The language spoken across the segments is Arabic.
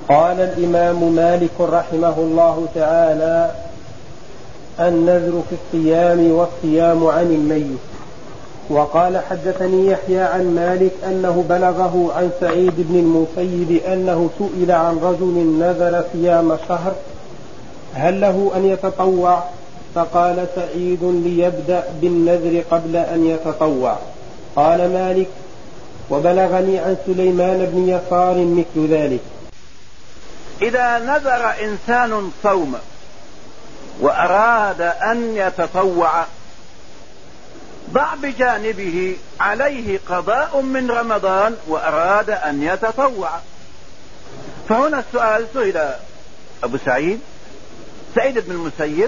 قال الإمام مالك رحمه الله تعالى: النذر في الصيام والصيام عن الميت. وقال حدثني يحيى عن مالك أنه بلغه عن سعيد بن المسيب أنه سئل عن رجل نذر صيام شهر هل له أن يتطوع؟ فقال سعيد: ليبدأ بالنذر قبل أن يتطوع. قال مالك: وبلغني عن سليمان بن يسار مثل ذلك. إذا نذر إنسان صوم وأراد أن يتطوع، ضع بجانبه عليه قضاء من رمضان وأراد أن يتطوع. فهنا السؤال: سئل أبو سعيد بن المسيب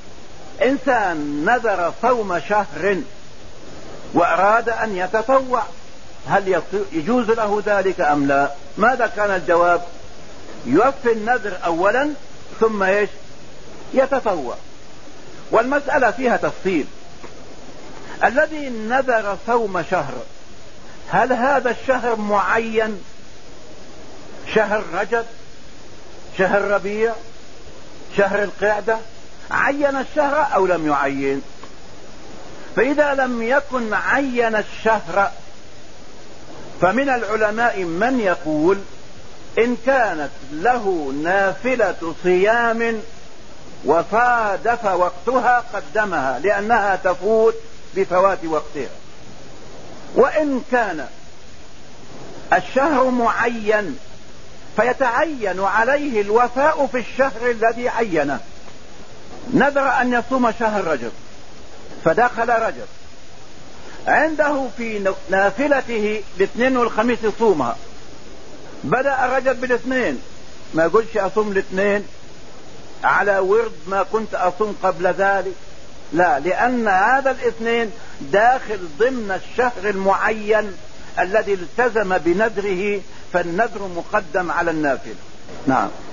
إنسان نذر صوم شهر وأراد أن يتطوع، هل يجوز له ذلك أم لا؟ ماذا كان الجواب؟ يوفي النذر أولا ثم يتطوع. والمسألة فيها تفصيل. الذي نذر صوم شهر، هل هذا الشهر معين؟ شهر رجب، شهر ربيع، شهر القعدة؟ عين الشهر أو لم يعين؟ فإذا لم يكن عين الشهر، فمن العلماء من يقول إن كانت له نافلة صيام وصادف وقتها قدمها لأنها تفوت بفوات وقتها. وإن كان الشهر معين فيتعين عليه الوفاء في الشهر الذي عينه. نذر أن يصوم شهر رجب فدخل رجب، عنده في نافلته الاثنين والخميس يصومها، بدأ رجب بالاثنين، ما يقولش أصوم الاثنين على ورد ما كنت أصوم قبل ذلك، لا، لأن هذا الاثنين داخل ضمن الشهر المعين الذي التزم بنذره، فالنذر مقدم على النافلة. نعم.